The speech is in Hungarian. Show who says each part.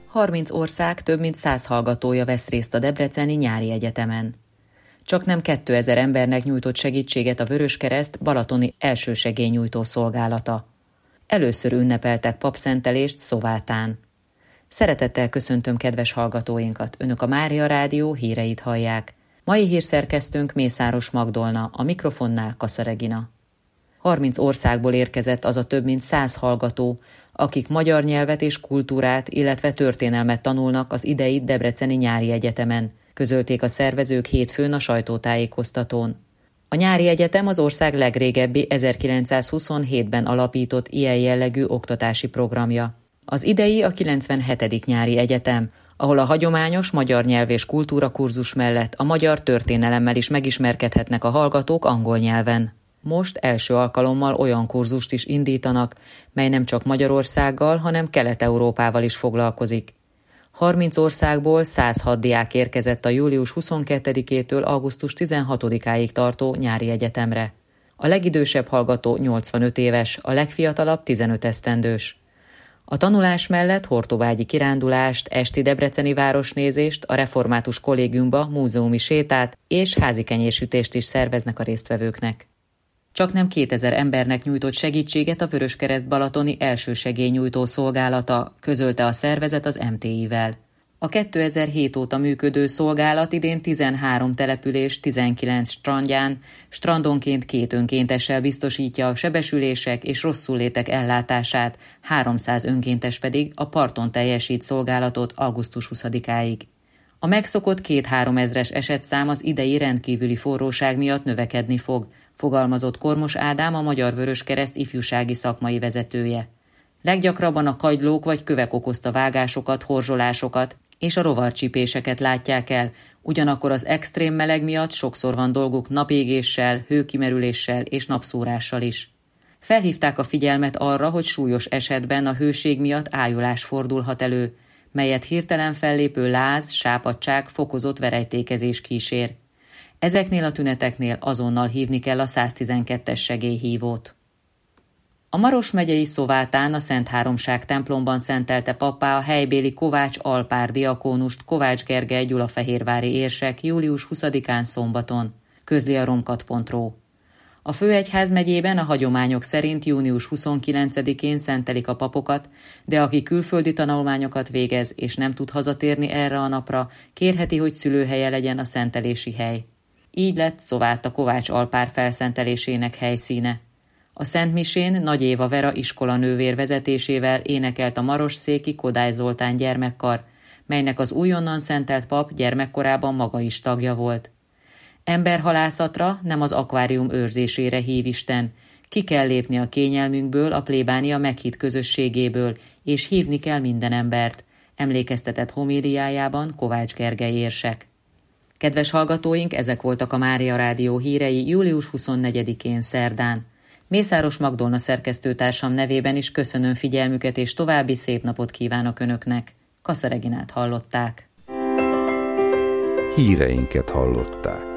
Speaker 1: 30 ország több mint 100 hallgatója vesz részt a Debreceni Nyári Egyetemen. Csaknem 2000 embernek nyújtott segítséget a Vöröskereszt balatoni elsősegélynyújtó szolgálata. Először ünnepeltek papszentelést Szovátán. Szeretettel köszöntöm kedves hallgatóinkat, Önök a Mária Rádió híreit hallják. Mai hírszerkesztőnk Mészáros Magdolna, a mikrofonnál Kassa Regina. 30 országból érkezett az a több mint 100 hallgató, akik magyar nyelvet és kultúrát, illetve történelmet tanulnak az idei Debreceni Nyári Egyetemen, közölték a szervezők hétfőn a sajtótájékoztatón. A Nyári Egyetem az ország legrégebbi 1927-ben alapított ilyen jellegű oktatási programja. Az idei a 97. Nyári Egyetem, ahol a hagyományos magyar nyelv és kultúra kurzus mellett a magyar történelemmel is megismerkedhetnek a hallgatók angol nyelven. Most első alkalommal olyan kurzust is indítanak, mely nem csak Magyarországgal, hanem Kelet-Európával is foglalkozik. 30 országból 106 diák érkezett a július 22-től augusztus 16-áig tartó Nyári Egyetemre. A legidősebb hallgató 85 éves, a legfiatalabb 15 esztendős. A tanulás mellett hortobágyi kirándulást, esti debreceni városnézést, a református kollégiumba múzeumi sétát és házikenyérsütést is szerveznek a résztvevőknek. Csaknem 2000 embernek nyújtott segítséget a Vöröskereszt balatoni elsősegélynyújtó szolgálata, közölte a szervezet az MTI-vel. A 2007 óta működő szolgálat idén 13 település 19 strandján, strandonként 2 önkéntessel biztosítja a sebesülések és rosszullétek ellátását, 300 önkéntes pedig a parton teljesít szolgálatot augusztus 20-áig. A megszokott 2-3 ezres esetszám az idei rendkívüli forróság miatt növekedni fog, fogalmazott Kormos Ádám, a Magyar Vöröskereszt ifjúsági szakmai vezetője. Leggyakrabban a kagylók vagy kövek okozta vágásokat, horzsolásokat és a rovarcsípéseket látják el, ugyanakkor az extrém meleg miatt sokszor van dolguk napégéssel, hőkimerüléssel és napszórással is. Felhívták a figyelmet arra, hogy súlyos esetben a hőség miatt ájulás fordulhat elő, melyet hirtelen fellépő láz, sápadtság, fokozott verejtékezés kísér. Ezeknél a tüneteknél azonnal hívni kell a 112-es segélyhívót. A Maros megyei Szovátán a Szent Háromság templomban szentelte pappá a helybéli Kovács Alpár diakónust Kovács Gergely gyulafehérvári érsek július 20-án szombaton, közli a romkat.ro. A Főegyház megyében a hagyományok szerint június 29-én szentelik a papokat, de aki külföldi tanulmányokat végez és nem tud hazatérni erre a napra, kérheti, hogy szülőhelye legyen a szentelési hely. Így lett Szováta Kovács Alpár felszentelésének helyszíne. A szentmisén Nagy Éva Vera iskolanővér vezetésével énekelt a marosszéki Kodály Zoltán gyermekkar, melynek az újonnan szentelt pap gyermekkorában maga is tagja volt. Emberhalászatra, nem az akvárium őrzésére hív Isten. Ki kell lépni a kényelmünkből, a plébánia meghitt közösségéből, és hívni kell minden embert, emlékeztetett homíliájában Kovács Gergely érsek. Kedves hallgatóink, ezek voltak a Mária Rádió hírei július 24-én szerdán. Mészáros Magdolna szerkesztőtársam nevében is köszönöm figyelmüket, és további szép napot kívánok Önöknek. Kassa Reginát hallották.
Speaker 2: Híreinket hallották.